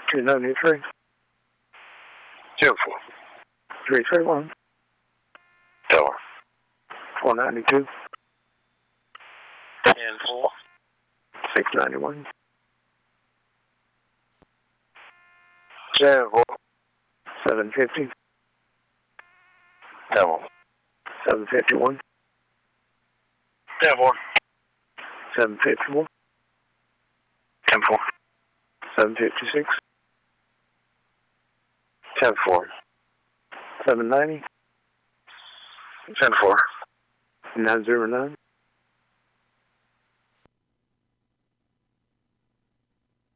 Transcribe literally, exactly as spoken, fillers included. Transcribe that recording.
Three ninety three. Two four. Three three one. Tower. Four ninety two. Ten four. Six ninety one. Seven four. Seven fifty. Seven. Seven fifty one. Ten four. Seven fifty one. Ten four. Seven fifty six. Ten four. Seven ninety. Ten four. Nine zero nine.